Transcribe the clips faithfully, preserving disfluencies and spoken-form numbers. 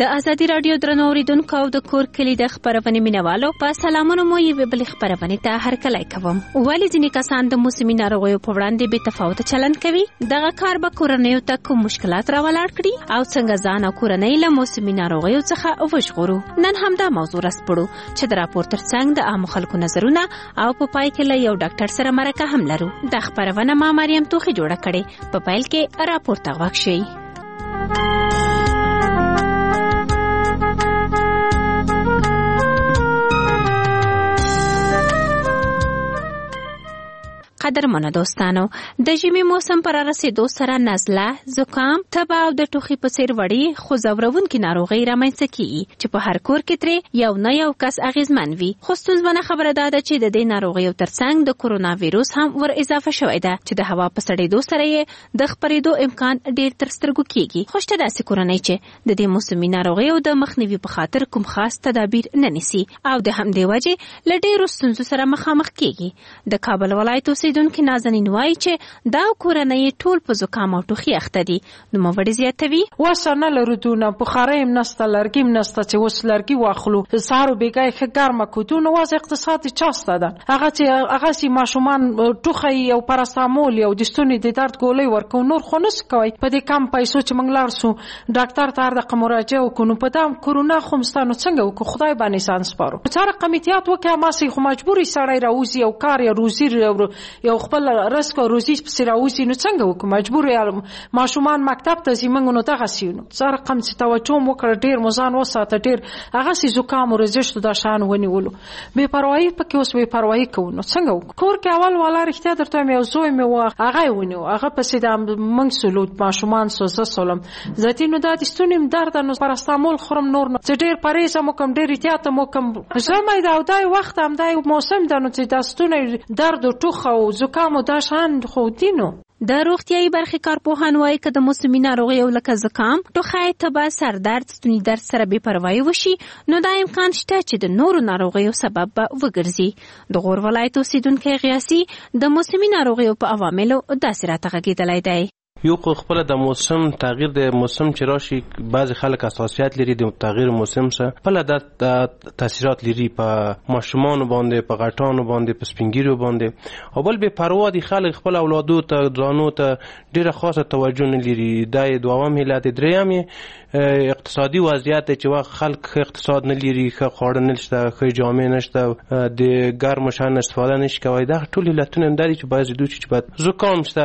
د ازادي رادیو درنو اوریدونکو او د کور کلی د خبرونې مینوالو په سلامونو مو یو بل خبرونه ته هرکلی کوم. ولی ځینې کسان د موسمي ناروغیو په وړاندې بې تفاوت چلند کوي. دغه کار به کورنیو ته کوم مشکلات راولاړ کړي او څنګه ځان او کورنۍ له موسمي ناروغیو څخه وژغورو. نن هم دا موضوع راسپړو چې د راپور ترڅنګ د عامو خلکو نظرونه او په پای کې له یو ډاکټر سره مرکه هم لرو. د خبرونه ما مریم توخی جوړه کړې. په پیل کې راپور ته غوږ شئ. قدرمنو دوستانو، د ژمي موسم پر رسیدو سره نزله، زکام، تبه او د ټوخي په څیر وړي خو ځورونکې ناروغۍ رامنځته کیږي چې په هر کور کې ترې یو نه یو کس اغېزمن وي. خو ستونزمنه خبره دا ده چې د دې ناروغیو ترڅنګ د کورونا ویروس هم ور اضافه شوی ده چې د هوا په سړېدو سره یې د خپرېدو امکان ډېر تر سترګو کیږي. خو شته داسې کورنۍ چې د دې موسمي ناروغیو د مخنیوي په خاطر کوم خاص تدابیر نه نیسي او د همدې وجې له ډېرو ستونزو سره مخامخ کیږي. د کابل ولایت اوسیدونکي نازنین وایي چې دا کورنۍ ټول په زکام او ټوخي اخته دي. نوموړې زیاتوي: وسه نه لرو دونه بخارۍ هم نسته، لرګي هم نسته چې اوس لرګي واخلو. سهار بیګای ښه ګرمه کړو. دونه وضع اقتصاد چاسته ده. هغه چې هغه سي ماشومان ټوخی او پاراسټامول او د ستوني د درد ګولۍ ورکو، نور خو نس کوي. په دې کم پیسو چې موږ لاړ سو ډاکټر ته د مراجعه وکړو په دام کورونا خو مستانو څنګه وکړو؟ خدای باندې سان سپارو. څاره قمیتیات وکړه ما سي خو مجبوري سړی راوځي او کار یا روزي یو خپل رسک او روزي په سراوسی نو څنګه وکړو؟ مجبور یم. ماشومان مکتب ته ځي موږ نو دغه سینو څار رقم چې توجه وکړه ډیر مزان وساته ډیر هغه سي زکام او رزشت د شان ونیولو. بے پروايي پکې اوس بے پروايي کوو نو څنګه وکړو؟ کور کې اول والا رښتیا درته مې زوی مې و هغه ونیو هغه پسې د موږ سلوت ماشومان سوزه سولم ذاتي نو د ستونیم درد نو پاراسټامول خورم نور نو ډیر پریز مو کوم ډیر احتیاط مو کوم. زمای دا دای وخت هم دای موسم د نو چې د ستونی درد او ټوخه او زکام دا شان خو دینو. د روغتیايي برخې کارپوهان وایي که د موسمي ناروغیو لکه زکام، ټوخی، تبه، سردرد، ستوني درد سره بې پروایي وشي نو دا امکان شته چې د نورو ناروغیو سبب به وګرځي. د غور ولایت اوسیدونکی غیاسي د موسمي ناروغیو په عواملو داسې راته غږېدلی دی: یو خو خپل د موسم تغییر د موسم چې راشي بعض خلک حساسیت لري د تغییر موسم سره بل د تاثیرات لري په ماشومان باندې، په غټانو باندې، په سپینګیرو باندې او بل به پروا دي خلک خپل اولادو ته ځانو ته ډیره خاصه توجه نه لري. دا دوام علت دریم اقتصادي وضعیت چې واخ خلک اقتصاد نه لري، ښه خواړه نشته، ښه جامې نشته، د ګرم شان استفاده نشي کوي. دا ټول علتونه هم دي چې بعضی دوی چې بعد زکام شته،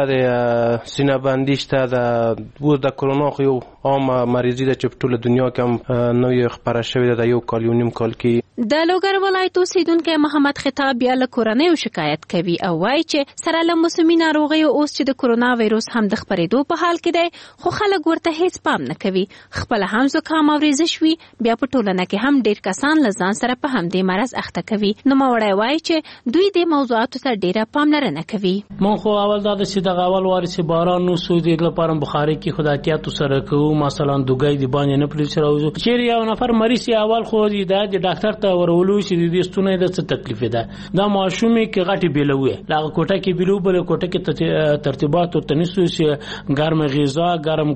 د سینه بندي شته، د و د کرونا خو یو عام مریضي ده چې په ټول دنیا کې هم نوې خبره شوې ده د یو کال یو نیم کال کې. د لوګر ولایت اوسیدونکی محمد خطاب بیا له کورنیو شکایت کوي او وایي چې سره له موسمي ناروغیو اوس چې د کرونا وایروس هم د خپرېدو په حال کې دی خو خلک ورته هیڅ پام نه کوي. خپل هم زکام او ریزش وي بیا په ټولنه کې هم ډیر کسان له ځان سره په همدې مرض اخته کوي. نو مړی وایي چې دوی د موضوعاتو ته ډیره پاملرنه کوي. مون خو اول دا چې د اول واري چې باران نو سو دې لپاره بخاري کې خداتیات سره کوو، مثلا دوګای دی باندې نه پلیس راوځو. چیرې یو نفر مریض اول خو دی د ډاکټر ته ورولو چې د دې ستونې د څه تکلیف ده. دا ماشومې کې غټي بیلوي لاغه کوټه کې بیلو بل کوټه کې ترتیبات او تنسو چې ګرم غذا، ګرم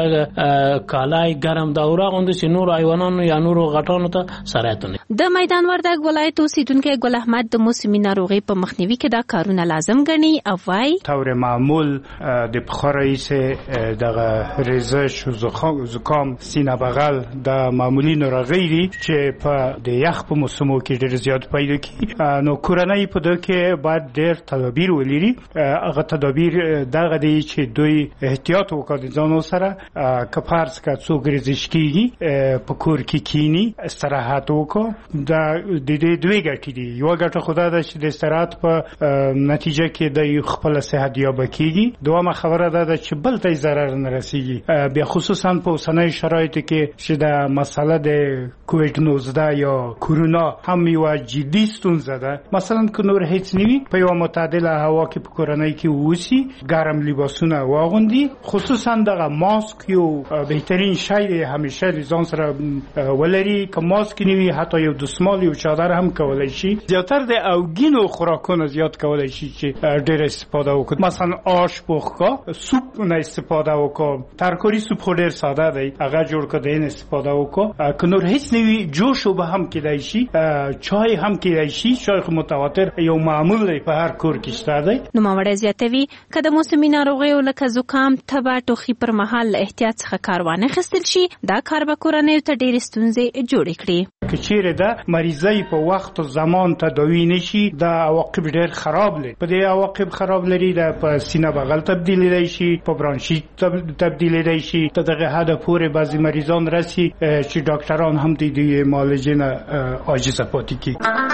کوټه، کالای، ګرم داوره غوند چې نور حیوانانو یا نور غټانو ته سرایتونه. د میدان وردګ ولایت اوسیدونکي ګل احمد د موسمي ناروغي په مخنیوي کې دا کارونه لازم ګڼي او وايي طور معمول د بخارۍ سه دغه ریزش او زکام، سینه بغل د معمولی ناروغي دي چې په د یخ په موسمو کې ډېر زیات پیدا کیږي. نو کورنۍ په دغه کې باید ډېر تدابیر ولري. هغه تدابیر دغه دي چې دوی احتیاط وکړي ځانو سره که فرض کړه څوک ریزش کیږي په کور کې کینی استراحت وکړي. دا د دې دوی ګټې دي. یو ګټه خدای ده چې د استراحت په نتیجه کې د خپل صحت یاب کیږي. دومره خبره ده چې بل ته ضرر نه رسیږي. بیا خصوصا په اوسنۍ شرایطو کې چې د مسله د کووید نوزده یا کورونا هم یو جدي ستونزه ده. مثلا که نور هیڅ نیوي په یو معتدله هوا کې په کورنۍ کې ووسی، ګرم لباسونه واغوندي، خصوصا دغه ماسک یو بهترین شی دی همیشه ځان سره ولري. که ماسک نیوي حتی یو دسمال یو چادر هم کولای شي. زیاتر د اوګینو خوراکونو زیات کولای شي چې ډېر استفاده وکړي. مثلا آش پخکا، سوپ نه استفاده وکړي. ترکاری سوپ خورده ډېر ساده دی هغه جوړ کړی نه استفاده وکړو که نور هیڅ نوی جوش به هم کېدای شي چای هم کېدای شي چای متواتر یو معمول دی په هر کور کې شته دی. نوموړی زیاتوي که د موسمي ناروغیو لکه زکام تبه ټوخي پر مهال له احتیاط څخه کار وانه اخیستل شي دا کار به کورنیو ته ډېرې ستونزې جوړې کړي. که چیرې ده مریضۍ په وخت و زمان تداوی نشي دا عواقب ډېر خراب لري. په دې عواقب خراب لري د په سینه بغل تبدیلیدای شي په برانشیت تبدیلیدای شي ته دغه حد پورې بعضی مریضان رسي چې ډاکټران هم د دې معالجې نه عاجزه پاتې کیږي.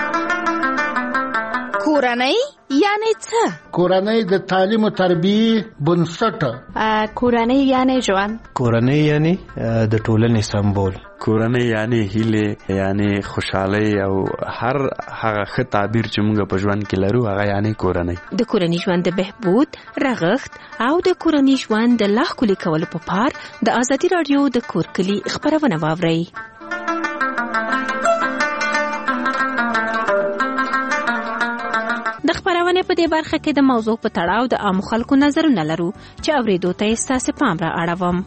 کورنۍ یعنی څه؟ کورنۍ د تعلیم او تربیې بنسټ. کورنۍ یعنی ژوند. کورنۍ یعنی د ټولنې سمبول. کورنۍ یعنی هیله یعنی خوشحالي او هر هغه ښه تعبیر چې موږ په ژوند کې لرو هغه یعنی کورنۍ. د کورنۍ ژوند د بهبود رغښت او د کورنۍ ژوند د لا ښکلي کولو په پار د ازادي راډیو د کور کلي خبرونه واورئ. د خبرونه په دې برخه کې د موضوع په تړاو د عام خلکو نظرونه لرو چې اوریدو ته یې ستاسو پام را اړوم.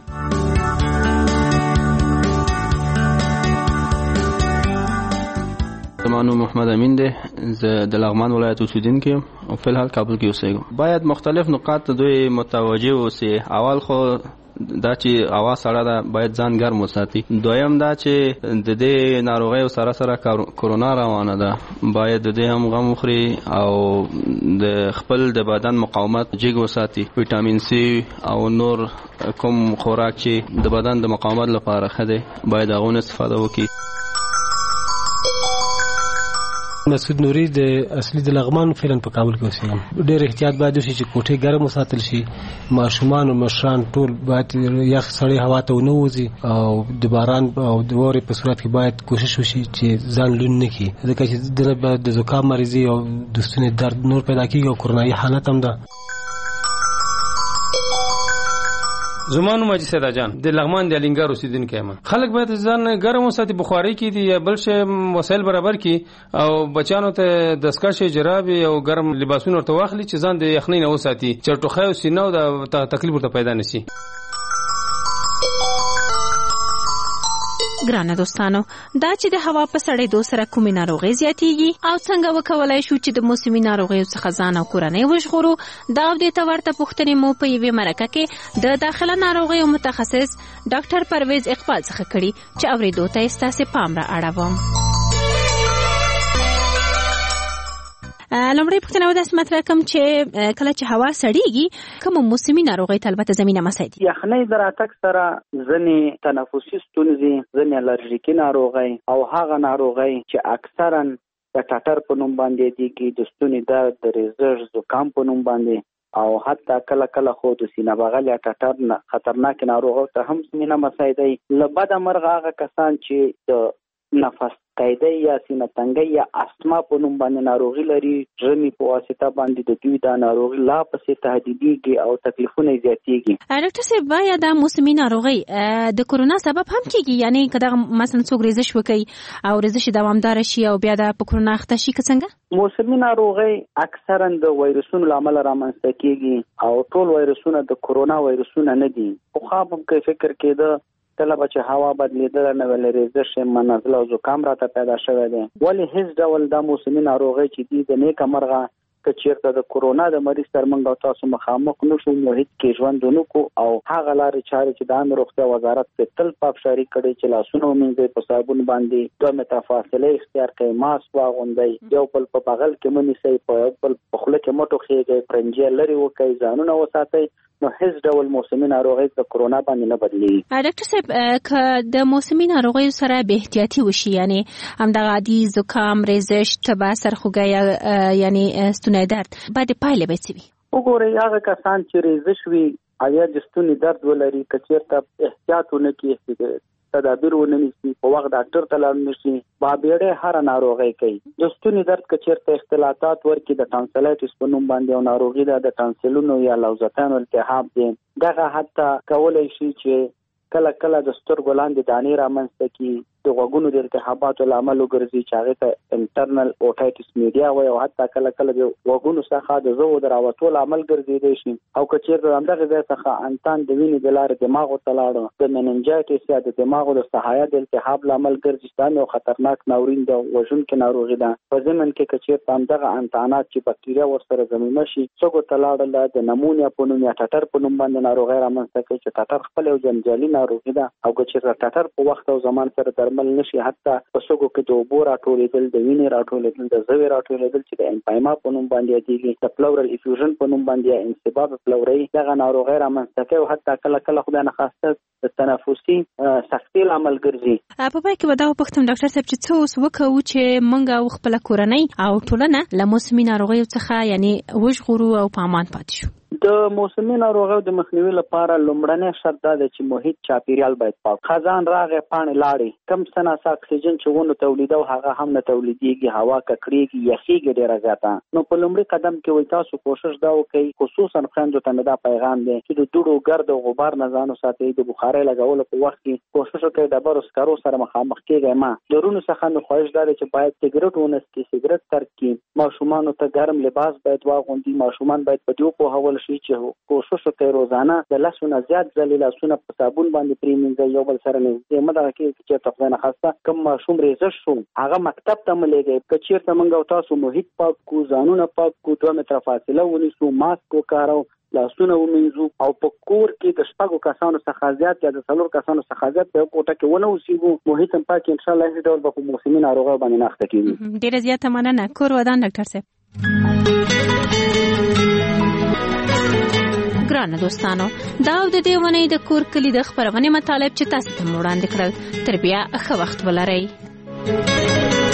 زمانو محمد امین دی زه د لغمان ولایت اوسیدونکی یم او په الحال کابل کې اوسېږم. باید مختلف نقاط ته دوی متوجه اوسي. اول خو دا چې هوا سړه ده باید ځان ګرم وساتي. دویم دا چې د دې ناروغیو سره سره کرونا روانه ده باید د دې هم غم وخوري او د خپل د بدن مقاومت جګ وساتي. ویټامین سی او نور کوم خوراک چې د بدن د مقاومت لپاره ښه دی باید هغه استفاده وکړي. مسعود نوري د اصلي د لغمان فعلا په کابل کې اوسېږم. ډېر احتیاط باید وشي چې کوټې ګرم وساتل شي. ماشومان او مشران ټول باید یخ سړې هوا ته ونه وځي او د باران او د واورې په صورت کې باید کوشش وشي چې ځان لوند نه کړي ځکه چې د زکام مریضي او د ستوني درد نور پیدا کېږي او کورونایي حالت هم ده. زمانو ماجي سیدا جان د لغمان د الینګار اوسیدونکو یم. خلک باید ځان ګرم وساتي بخاري کې دي یا بل شی وسایل برابر کړي او بچانو ته دستکشې جرابې او ګرم لباسونه ورته واخلي چې ځان د یخنۍ نه وساتي چې ټوخی او سینه او د تکلیف ورته پیدا نشي. ګرانه دوستانو دا چې د هوا په سړېدو سره کومې ناروغۍ زیاتېږي او څنګه وکولای شو چې د موسمي ناروغیو څخه ځان او کورنۍ وژغورو دا او دې ته ورته پوښتنې مو په یوې مرکه کې د داخله ناروغیو متخصص ډاکټر پرویز اقبال څخه کړي چې اورېدو ته یې ستاسې پام را اړوم. لومړی پوښتنه وداسې مطرح کوم چې کله چې هوا سړېږي کومه موسمي ناروغۍ ته البته زمینه مساعدي. یخنۍ د راتګ سره ځینې تنفسي ستونزې ځینې الرژیکي ناروغۍ او هغه ناروغۍ چې اکثرا د ټټر په نوم باندې یادېږي د ستوني درد د ریزش زکام په نوم باندې او حتی کله کله خو د سینه بغل یا ټټر خطرناک ناروغۍ ته هم زمینه مساعدي. له بده مرغه هغه کسان چې د نفس قیدی یا سینه تنګی یا استما په نوم باندې ناروغي لري ژمی په واسطه باندې د دوی دا ناروغي لا پسې تهدیدېږي او تکلیفونه زیاتېږي. ډاکټر صاحب باید د موسمي ناروغي د کورونا سبب هم کېږي یعنی کله مثلا څوک ریزش وکړي او ریزش دوامدار شي او بیا د کورونا اخته شي څنګه؟ موسمي ناروغي اکثرا د وایرسونو لامل رامنځته کېږي او ټول وایرسونه د کورونا وایرسونه نه دي. خو خو هم کې فکر کېده کله به چې هوا بدلیدل نه ولې ریزش منزل او زکام راته پیدا شوی دی ولې هیڅ ډول د موسمي ناروغۍ چې دي د نیکه مرغه که چیرته د کورونا د مریض تر موږ او تاسو مخامخ نشو محیط کې ژوند ونکو او هغه لارې چارې چې د عامه روغتیا وزارت په تل پابشاري کړي چې لاسونه ومینځي په صابون باندې دوه متره فاصله اختیار کړئ ماسک واغوندئ یو بل په بغل کې ونیسئ په یو بل په خوله کې مټو کښېږئ پرنجې لرې وکړئ ځانونه وساتئ نو هیڅ ډول موسمي ناروغي د کورونا باندې نه بدلیږي. ډاکټر صاحب که د موسمي ناروغیو سره به احتیاطي وشي یعنی همدغه عادي زکام ریزش تبه سرخوږی یعنی ستوني درد باید پایله به څه وي؟ وګورئ هغه کسان چې ریزش وي او یا د ستوني درد ولري که چېرته احتیاط ونه کړي تدابیر ونه نیسي په وخت ډاکټر ته لاړ نشي بابېړې هر ناروغي کوي. د ستوني درد که چېرته اختلاطات ورکړي د ټانسلایټس په نوم باندې او ناروغي ده د ټانسلونو یا لوزتانو التهاب دی دغه حتی کولی شي چې کله کله د سترګو لاندې دانې رامنځته کړي د غوږونو د التهاباتو لامل وګرځي چې هغه ته انټرنل اوټایټس میډیا وایي او حتی کله کله د غوږونو څخه د زو د راوتو لامل ګرځیدي شي او کچیر همدغه ځای څخه انتان د وینې د لارې دماغ ته لاړ د مننجایټس یا د دماغ د صحایه د التهاب لامل ګرځي دا یو خطرناک ناورین د وژونکو ناروغي ده په ضمن کې کچیر همدغه انتانات چې بکټریا ورسره زمینه شي څوک ته لاړل د نمونیا په نوم یا ټټر په نوم باندې ناروغي رامنځته کوي چې ټټر خپل یو جنجالي ناروغي ده او کچیر ټټر په وخت او زمان سره درمل نشي حتی په څوک کې د اوبو راټولېدل د وینې راټولېدل د زوی راټولېدل چې د امپایما په نوم باندې دیږي د پلورل افیوژن په نوم باندې انسباب پلوري دغه ناروغي رامنځته کوي حتی کله کله خدای نه خواسته د تنفسي سختي عمل ګرځي په پای کې ودا وختم ډاکټر صاحب چې څه اوس وکړو چې مونږ خپل کورنۍ او ټولنه له موسمي ناروغیو څخه یعنی وژغورو او په امان پاتې شو. د موسمي ناروغیو د مخنیوي لپاره لومړنی شرط دا دی چې محیط چاپیریال باید پاک خزان راغې پاڼې لاړې کم څه ناڅه اکسیجن چې ونه تولیدو هغه هم نه تولیدېږي هوا ککړېږي یخېږي ډېره زیاته نو په لومړي قدم کې وایي تاسو کوشش دا وکړئ خصوصا خویندو ته مې دا پیغام دی چې د دوړو ګرد او غبار نه ځان وساتئ د بخارۍ لګولو په وخت کې کوشش وکړئ ډبرو سکرو سره مخامخ کېږئ ما درونو څخه مې خواهش دا دی چې باید سګرټ ونه څکي سګرټ ترک کړي ماشومانو ته ګرم لباس باید واغوندي ماشومان باید په دې پوهول شي چې کوشش وکړئ روزانه د لسو نه زیات ځلې لاسونه په صابون باندې پرېمنځئ یو بل سره نږدې مه دغه کېږي چې چېرته خدای نخواسته کوم ماشوم ریزش شو هغه مکتب ته مه لېږئ که چېرته موږ او تاسو محیط پاک کړو ځانونه پاک کړو دوه متره فاصله ونیسو ماسک وکاروو لاسونه ومینځو او په کور کې د شپږو کسانو څخه زیات یا د څلور کسانو څخه زیات په کوټه کې ونه اوسېږو محیط هم پاک ان شاء الله هیڅ ډول به په موسمي ناروغیو باندې نه اخته کېږو. ډېره زیاته مننه. کور ودان ډاکټر صاحب. ګرانه دوستانو دا د دې ونې د کور کلی د خبرونه مطالب چې تاسو ته وړاندې کړل تر بیا ښه وخت ولرئ.